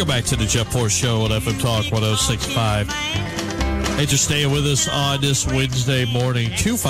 Welcome back to the Jeff Poor Show on FM Talk 106.5. Hey, just staying with us on this Wednesday morning.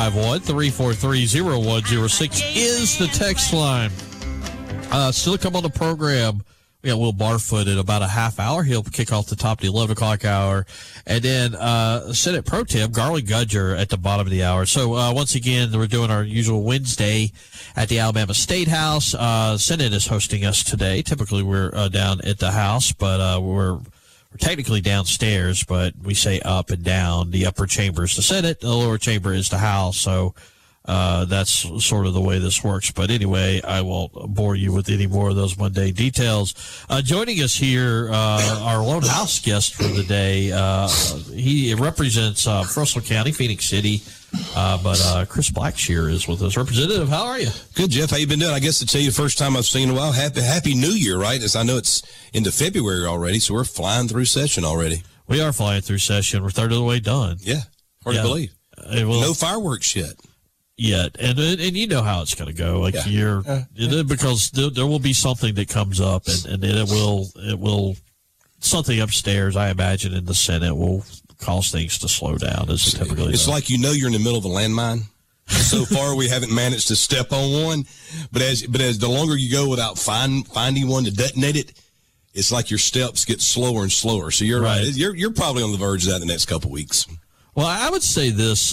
251-343-0106 is the text line. Still to come on the program. We got Will Barfoot in about a half hour. He'll kick off the top of the 11 o'clock hour. And then Senate Pro Tem, Garland Gudger, at the bottom of the hour. So once again, we're doing our usual Wednesday at the Alabama State House. Senate is hosting us today. Typically, we're down at the House, but we're technically downstairs, but we say up and down. The upper chamber is the Senate. The lower chamber is the House. So that's sort of the way this works. But anyway, I won't bore you with any more of those mundane details. Joining us here, our lone house guest for the day. He represents Russell County, Phoenix City. But Chris Blackshear is with us. Representative, how are you? Good, Jeff. How you been doing? I guess to tell you the first time I've seen in a while. Happy New Year, right? As I know it's into February already, so we're flying through session already. We are flying through session. We're a third of the way done. Yeah, hard to believe. No fireworks yet. And you know how it's going to go. Like because there will be something that comes up, and it will something upstairs. I imagine in the Senate will cause things to slow down. As it typically it's does. like you're in the middle of a landmine. So far, we haven't managed to step on one, but as the longer you go without finding one to detonate it, it's like your steps get slower and slower. So you're right. You're probably on the verge of that in the next couple of weeks. Well, I would say this.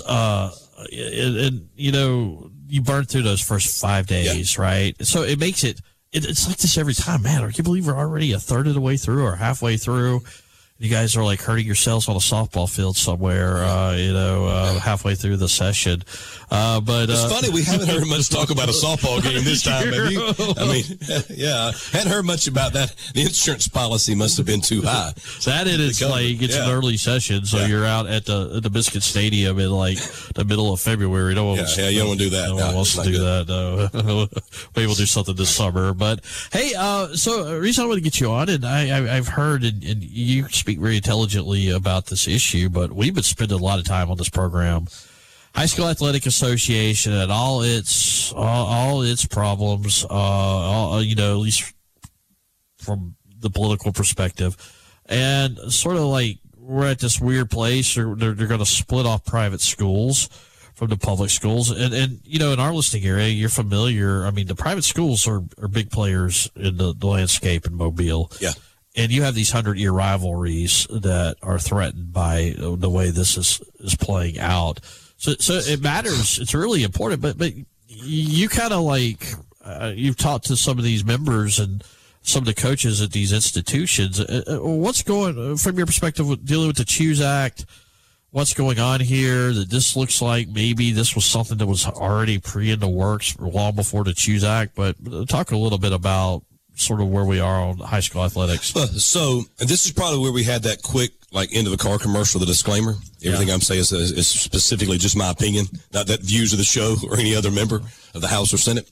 And you burn through those first 5 days, right? So it makes it's like this every time, man. Can you believe we're already a third of the way through or halfway through? You guys are like hurting yourselves on a softball field somewhere, halfway through the session. But it's funny, we haven't heard much talk about a softball game this time, have you? I mean, yeah, hadn't heard much about that. The insurance policy must have been too high. It's an early session, so you're out at the Biscuit Stadium in like the middle of February. You don't want to do that. No one wants to do that. No. Maybe we'll do something this summer. But hey, so the reason I want to get you on, and I've heard, and you speak very intelligently about this issue, but we've been spending a lot of time on this program. High School Athletic Association and all its problems, at least from the political perspective, and sort of like we're at this weird place. They're going to split off private schools from the public schools, and in our listening area, you're familiar. I mean, the private schools are big players in the landscape in Mobile. Yeah. And you have these 100-year rivalries that are threatened by the way this is playing out. So it matters. It's really important. But you kind of you've talked to some of these members and some of the coaches at these institutions. What's going, from your perspective, dealing with the Choose Act? What's going on here? That this looks like maybe this was something that was already in the works long before the Choose Act. But talk a little bit about sort of where we are on high school athletics. So this is probably where we had that quick, end of the car commercial, the disclaimer. Everything I'm saying is specifically just my opinion, not that views of the show or any other member of the House or Senate.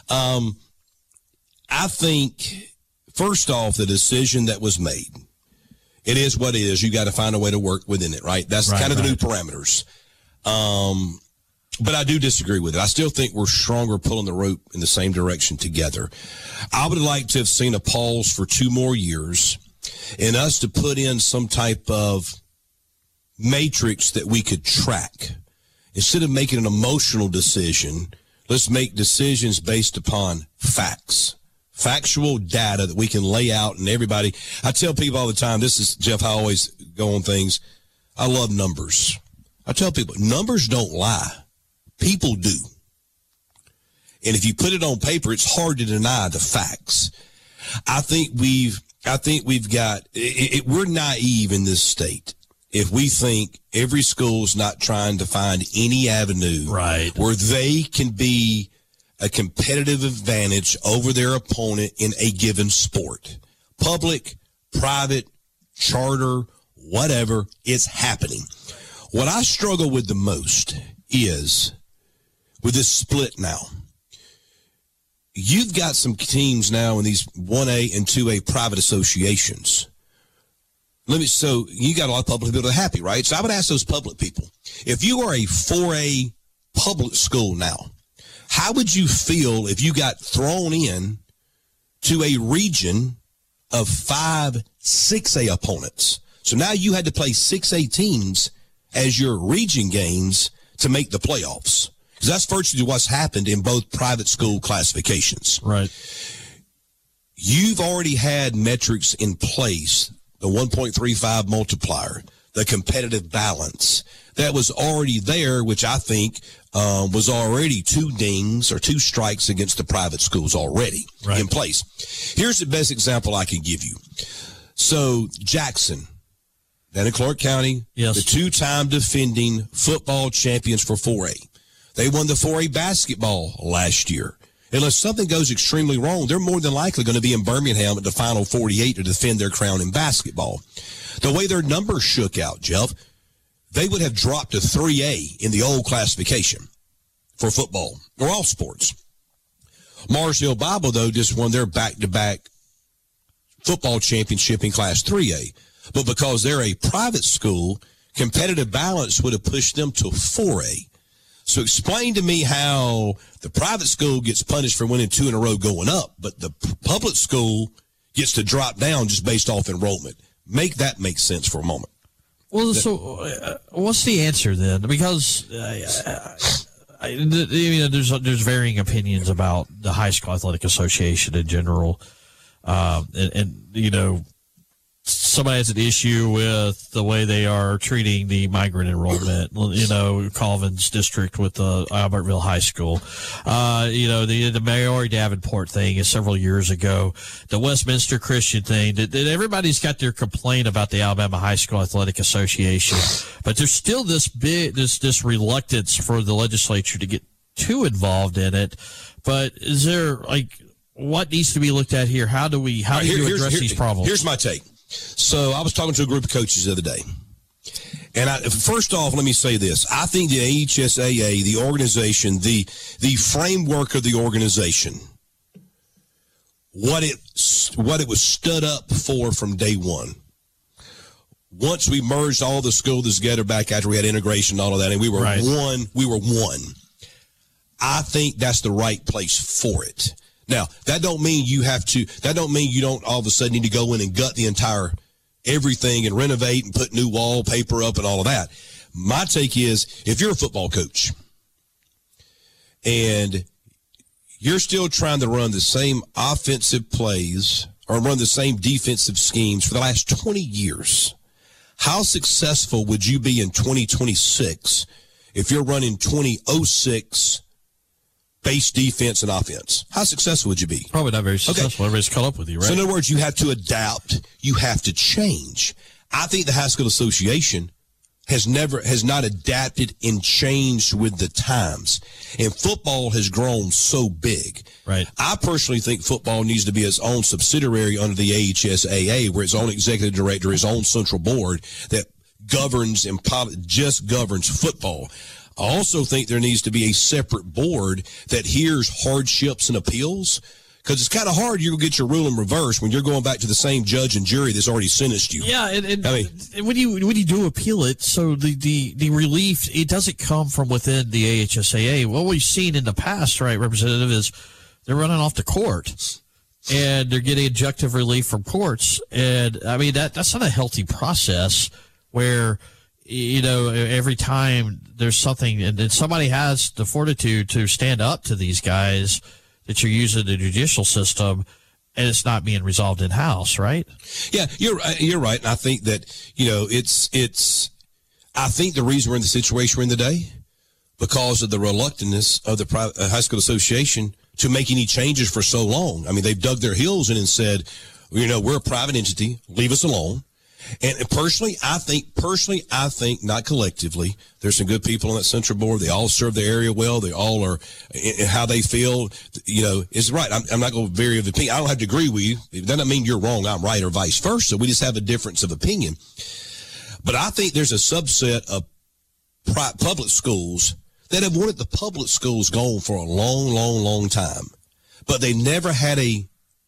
I think, first off, the decision that was made, it is what it is. You got to find a way to work within it, right? That's kind of the new parameters. But I do disagree with it. I still think we're stronger pulling the rope in the same direction together. I would like to have seen a pause for 2 more years and us to put in some type of matrix that we could track. Instead of making an emotional decision, let's make decisions based upon facts, factual data that we can lay out. And everybody, I tell people all the time, this is, Jeff, I always go on things. I love numbers. I tell people, numbers don't lie. People do. And if you put it on paper, it's hard to deny the facts. I think we've got it, we're naive in this state if we think every school's not trying to find any avenue where they can be a competitive advantage over their opponent in a given sport. Public, private, charter, whatever, it's happening. What I struggle with the most is with this split now. You've got some teams now in these 1A and 2A private associations. So you got a lot of public people that are happy, right? So I would ask those public people, if you are a 4A public school now, how would you feel if you got thrown in to a region of 5 6A opponents. So now you had to play 6A teams as your region games to make the playoffs. Because that's virtually what's happened in both private school classifications. Right. You've already had metrics in place, the 1.35 multiplier, the competitive balance. That was already there, which I think was already 2 dings or 2 strikes against the private schools already in place. Here's the best example I can give you. So Jackson, down in Clark County, the 2-time defending football champions for 4A. They won the 4A basketball last year. Unless something goes extremely wrong, they're more than likely going to be in Birmingham at the Final 48 to defend their crown in basketball. The way their numbers shook out, Jeff, they would have dropped to 3A in the old classification for football or all sports. Mars Hill Bible, though, just won their back-to-back football championship in Class 3A. But because they're a private school, competitive balance would have pushed them to 4A. So explain to me how the private school gets punished for winning 2 in a row going up, but the public school gets to drop down just based off enrollment. Make that make sense for a moment. Well, so what's the answer then? Because there's varying opinions about the High School Athletic Association in general, and somebody has an issue with the way they are treating the migrant enrollment. Colvin's district with the Albertville High School. The Maori Davenport thing is several years ago. The Westminster Christian thing. That everybody's got their complaint about the Alabama High School Athletic Association, but there's still this reluctance for the legislature to get too involved in it. But is there what needs to be looked at here? How do you address these problems? Here's my take. So I was talking to a group of coaches the other day. And first off, let me say this. I think the AHSAA, the organization, the framework of the organization, what it was stood up for from day one. Once we merged all the schools together back after we had integration and all of that, and we were one. I think that's the right place for it. Now, that don't mean you don't all of a sudden need to go in and gut the entire everything and renovate and put new wallpaper up and all of that. My take is, if you're a football coach and you're still trying to run the same offensive plays or run the same defensive schemes for the last 20 years, how successful would you be in 2026 if you're running 2006 base defense and offense? How successful would you be? Probably not very successful. Okay. Everybody's caught up with you, right? So in other words, you have to adapt. You have to change. I think the High School Association has not adapted and changed with the times. And football has grown so big. Right. I personally think football needs to be its own subsidiary under the AHSAA, where its own executive director, its own central board that governs and just governs football. I also think there needs to be a separate board that hears hardships and appeals, because it's kind of hard. You'll get your rule in reverse when you're going back to the same judge and jury that's already sentenced you. Yeah, and when you do appeal it, so the relief, it doesn't come from within the AHSAA. What we've seen in the past, right, Representative, is they're running off to court, and they're getting injunctive relief from courts. And, I mean, that's not a healthy process where – every time there's something and somebody has the fortitude to stand up to these guys that you're using the judicial system, and it's not being resolved in house, right? Yeah, you're right. And I think that, I think the reason we're in the situation we're in today, because of the reluctance of the High School Association to make any changes for so long. I mean, they've dug their heels in and said, we're a private entity, leave us alone. And personally, I think, not collectively, there's some good people on that central board. They all serve the area well. They all are, how they feel, is right. I'm not going to vary of opinion. I don't have to agree with you. It doesn't mean you're wrong, I'm right, or vice versa. We just have a difference of opinion. But I think there's a subset of public schools that have wanted the public schools gone for a long, long, long time. But they never had a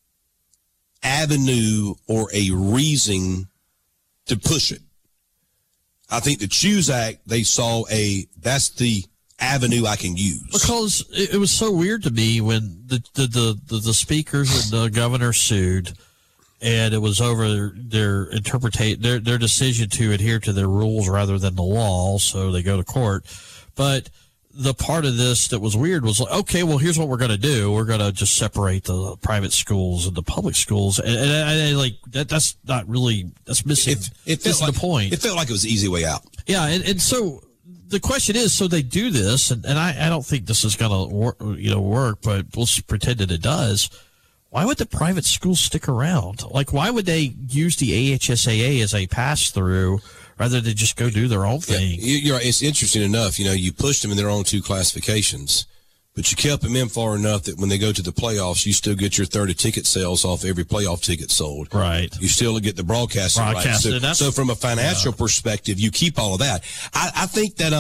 avenue or a reason to push it. I think the CHOOSE Act, they saw that's the avenue I can use. Because it was so weird to me when the speakers and the governor sued, and it was over their their decision to adhere to their rules rather than the law, so they go to court. But the part of this that was weird was like, okay, well, here's what we're going to do. We're going to just separate the private schools and the public schools. And like that's not really, that's missing, missing the point. It felt like it was the easy way out. Yeah. And so the question is, so they do this, and I don't think this is going to work, but we'll pretend that it does. Why would the private schools stick around? Like, why would they use the AHSAA as a pass-through rather than just go do their own thing? Yeah, you're right. It's interesting enough. You pushed them in their own two classifications, but you kept them in far enough that when they go to the playoffs, you still get your third of ticket sales off every playoff ticket sold. Right. You still get the broadcasting rights. So from a financial perspective, you keep all of that. I think that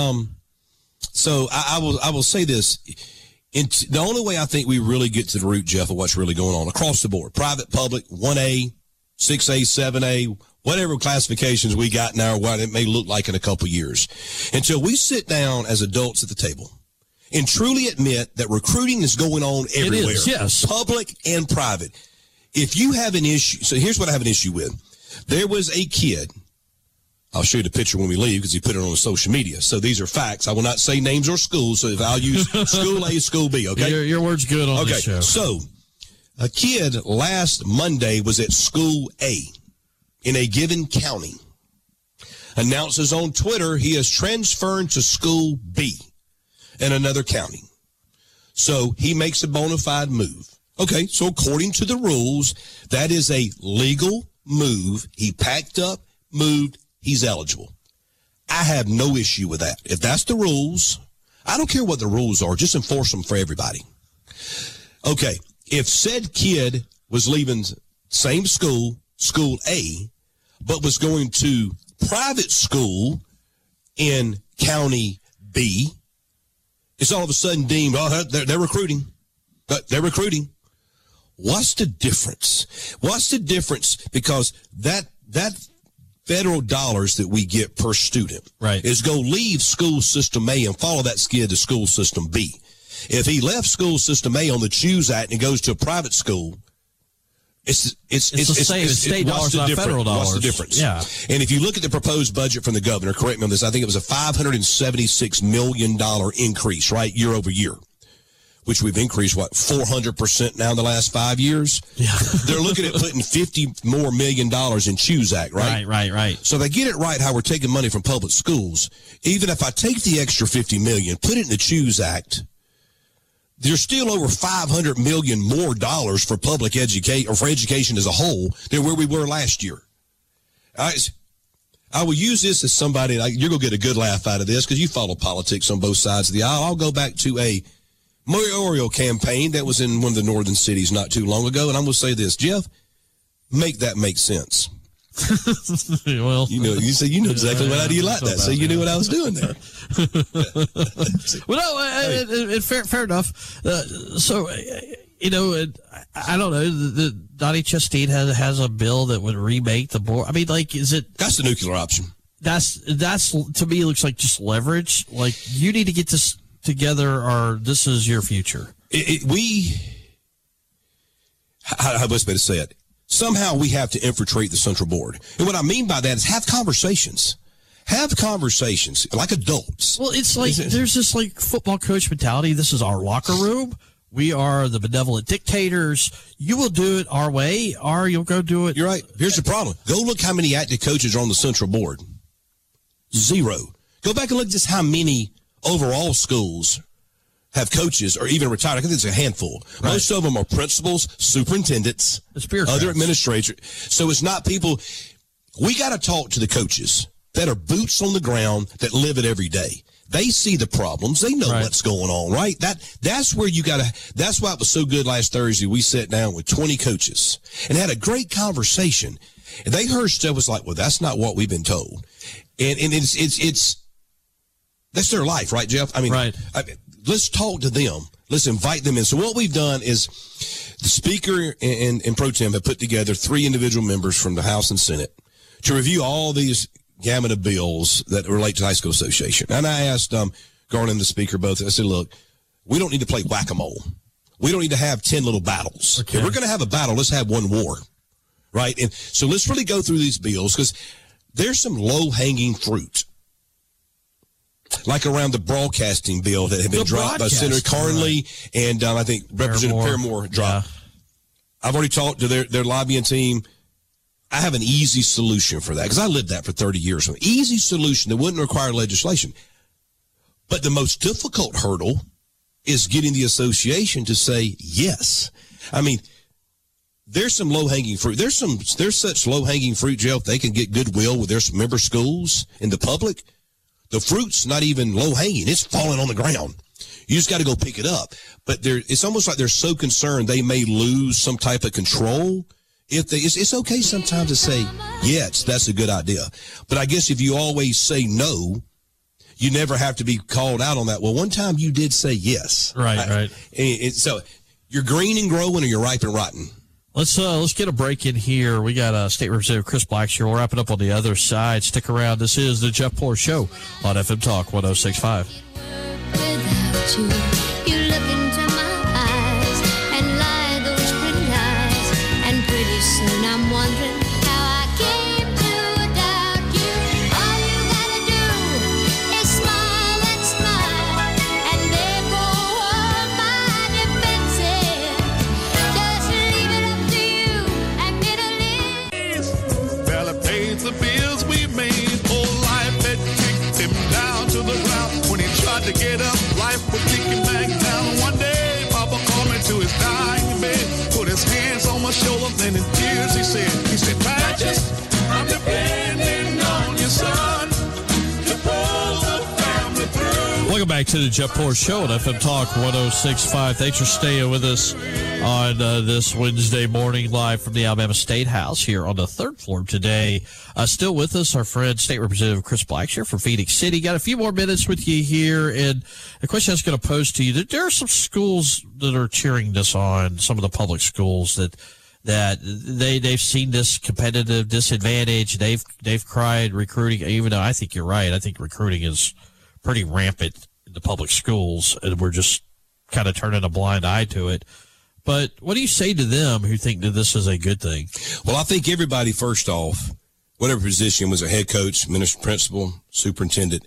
so I will say this. The only way I think we really get to the root, Jeff, of what's really going on across the board, private, public, 1A, 6A, 7A, whatever classifications we got now, what it may look like in a couple years, until we sit down as adults at the table and truly admit that recruiting is going on everywhere, it is, yes. Public and private. If you have an issue, so here's what I have an issue with. There was a kid. I'll show you the picture when we leave because he put it on social media. So these are facts. I will not say names or schools. So if I'll use school A, school B, okay? Your word's good on this show. So a kid last Monday was at school A in a given county. Announces on Twitter he is transferring to school B in another county. So he makes a bona fide move. Okay, so according to the rules, that is a legal move. He packed up, moved, he's eligible. I have no issue with that. If that's the rules, I don't care what the rules are. Just enforce them for everybody. Okay, if said kid was leaving same school, school A, but was going to private school in county B, it's all of a sudden deemed, they're recruiting. They're recruiting. What's the difference? What's the difference? Because that federal dollars that we get per student is go leave school system A and follow that kid to school system B. If he left school system A on the Choose Act and goes to a private school, it's the same. It's state dollars, not federal dollars. What's the difference? Yeah. And if you look at the proposed budget from the governor, correct me on this, I think it was a $576 million increase, right, year over year, which we've increased, 400% now in the last 5 years? Yeah. They're looking at putting $50 million in Choose Act, right? Right. So they get it right how we're taking money from public schools. Even if I take the extra $50 million, put it in the Choose Act, there's still over $500 million more dollars for public education or for education as a whole than where we were last year. I will use this as somebody, you're going to get a good laugh out of this because you follow politics on both sides of the aisle. I'll go back to a mayoral campaign that was in one of the northern cities not too long ago, and I'm going to say this, Jeff, make that make sense. Well, you know exactly what I do. You like that, so you knew what I was doing there. Well, no, fair enough. So, I don't know. The Donnie Chastain has a bill that would remake the board. I mean, like, is it? That's the nuclear option. That's to me looks like just leverage. Like, you need to get this together, or this is your future. How best way to say it? Somehow we have to infiltrate the central board. And what I mean by that is have conversations. Have conversations like adults. Well, it's like there's this like football coach mentality. This is our locker room. We are the benevolent dictators. You will do it our way, or you'll go do it. You're right. Here's the problem. Go look how many active coaches are on the central board. 0. Go back and look just how many overall schools have coaches or even retired. I think it's a handful. Right. Most of them are principals, superintendents, other administrators. So it's not people. We got to talk to the coaches that are boots on the ground that live it every day. They see the problems. They know what's going on, right? That's where you got to. That's why it was so good last Thursday. We sat down with 20 coaches and had a great conversation. And they heard stuff was like, well, that's not what we've been told. And it's that's their life, right, Jeff? I mean, let's talk to them. Let's invite them in. So what we've done is the Speaker and Pro Tem have put together 3 individual members from the House and Senate to review all these gamut of bills that relate to the High School Association. And I asked Garland and the Speaker both, I said, look, we don't need to play whack-a-mole. We don't need to have 10 little battles. Okay. If we're going to have a battle, let's have one war, right? And so let's really go through these bills because there's some low-hanging fruit, like around the broadcasting bill that had been dropped by Senator Carnley and I think Representative Paramore dropped. Yeah. I've already talked to their lobbying team. I have an easy solution for that because I lived that for 30 years. So easy solution that wouldn't require legislation. But the most difficult hurdle is getting the association to say yes. I mean, there's some low-hanging fruit. There's such low-hanging fruit, Joe, if they can get goodwill with their member schools in the public. The fruit's not even low-hanging. It's falling on the ground. You just got to go pick it up. But it's almost like they're so concerned they may lose some type of control. It's okay sometimes to say, yes, that's a good idea. But I guess if you always say no, you never have to be called out on that. Well, one time you did say yes. Right. So you're green and growing or you're ripe and rotten. Let's get a break in here. We got State Representative Chris Blackshear. We'll wrap it up on the other side. Stick around. This is the Jeff Poor Show on FM Talk 106.5. Without you, you look into my eyes and lie those pretty lies, and pretty soon I'm wondering how I came to doubt you. All you gotta do is smile, and there go all my defenses. Just leave it up to you and it'll Barely paid the bills we made. Whole life had kicked him down to the ground. When he tried to get up, life would kick him back down. One day, Papa called me to his dying bed, put his hands on my shoulder, then in tears he said, Patrick, I'm depending on your son to pull the family through. Welcome back to the Jeff Poor Show on FM Talk 106.5. Thanks for staying with us on this Wednesday morning live from the Alabama State House here on the third floor today. Still with us, our friend State Representative Chris Blackshear from Phoenix City. Got a few more minutes with you here, and the question I was going to pose to you, there are some schools that are cheering this on, some of the public schools that they've seen this competitive disadvantage. They've cried recruiting, even though I think you're right. I think recruiting is pretty rampant in the public schools, and we're just kind of turning a blind eye to it. But what do you say to them who think that this is a good thing? Well, I think everybody, first off, whatever position, was a head coach, minister, principal, superintendent,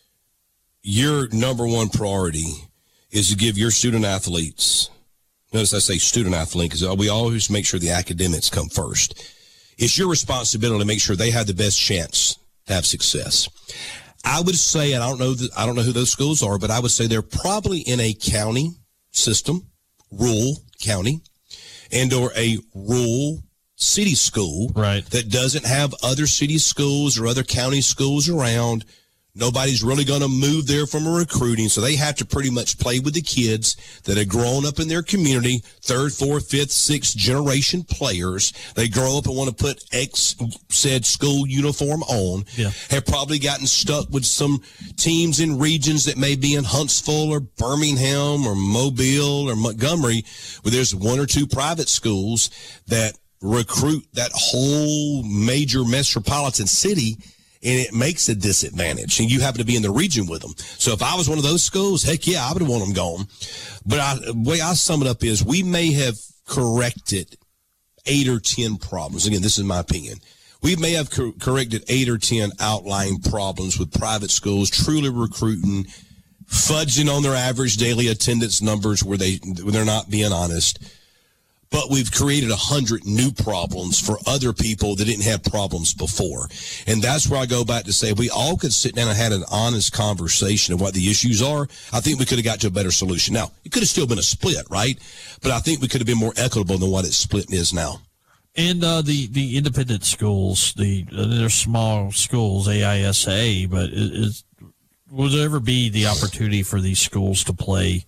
your number one priority is to give your student athletes, notice I say student athlete because we always make sure the academics come first. It's your responsibility to make sure they have the best chance to have success. I would say, and I don't know who those schools are, but I would say they're probably in a county system, rural county, and or a rural city school, right, that doesn't have other city schools or other county schools around. Nobody's really going to move there from a recruiting, so they have to pretty much play with the kids that have grown up in their community, third, fourth, fifth, sixth generation players. They grow up and want to put said school uniform on, have probably gotten stuck with some teams in regions that may be in Huntsville or Birmingham or Mobile or Montgomery, where there's one or two private schools that recruit that whole major metropolitan city, and it makes a disadvantage, and you happen to be in the region with them. So if I was one of those schools, heck yeah, I would want them gone. But the way I sum it up is we may have corrected 8 or 10 problems. Again, this is my opinion. We may have corrected 8 or 10 outlying problems with private schools truly recruiting, fudging on their average daily attendance numbers where they're not being honest. But we've created 100 new problems for other people that didn't have problems before. And that's where I go back to say, if we all could sit down and had an honest conversation of what the issues are, I think we could have got to a better solution. Now, it could have still been a split, right? But I think we could have been more equitable than what it's split is now. And the independent schools, they're small schools, AISA, but will there ever be the opportunity for these schools to play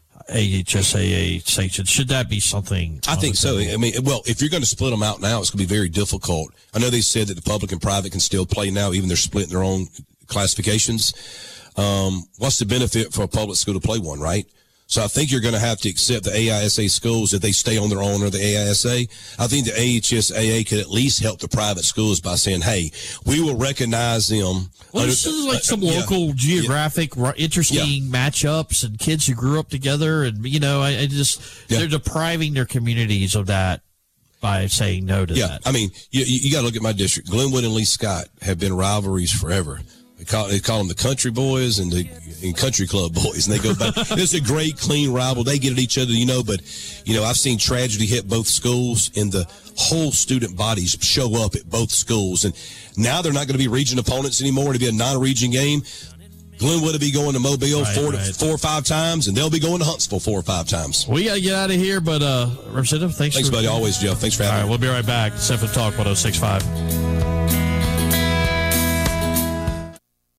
AHSAA sanctions? Should that be something? I think so. I mean, well, if you're going to split them out now, it's going to be very difficult. I know they said that the public and private can still play now, even they're splitting their own classifications. What's the benefit for a public school to play one, right? So I think you're going to have to accept the AISA schools if they stay on their own or the AISA. I think the AHSAA could at least help the private schools by saying, hey, we will recognize them. Well, this is like some local geographic interesting matchups and kids who grew up together. And, they're depriving their communities of that by saying no to that. I mean, you got to look at my district. Glenwood and Lee Scott have been rivalries forever. They call them the country boys and the country club boys, and they go back. It's a great, clean rival. They get at each other, but, I've seen tragedy hit both schools, and the whole student bodies show up at both schools. And now they're not going to be region opponents anymore. It'll be a non-region game. Glenwood will be going to Mobile 4 or 5 times, and they'll be going to Huntsville 4 or 5 times. We got to get out of here, but Representative, thanks, buddy. Always, Jeff. Thanks for having me. All right, we'll be right back. 7 Talk 106.5.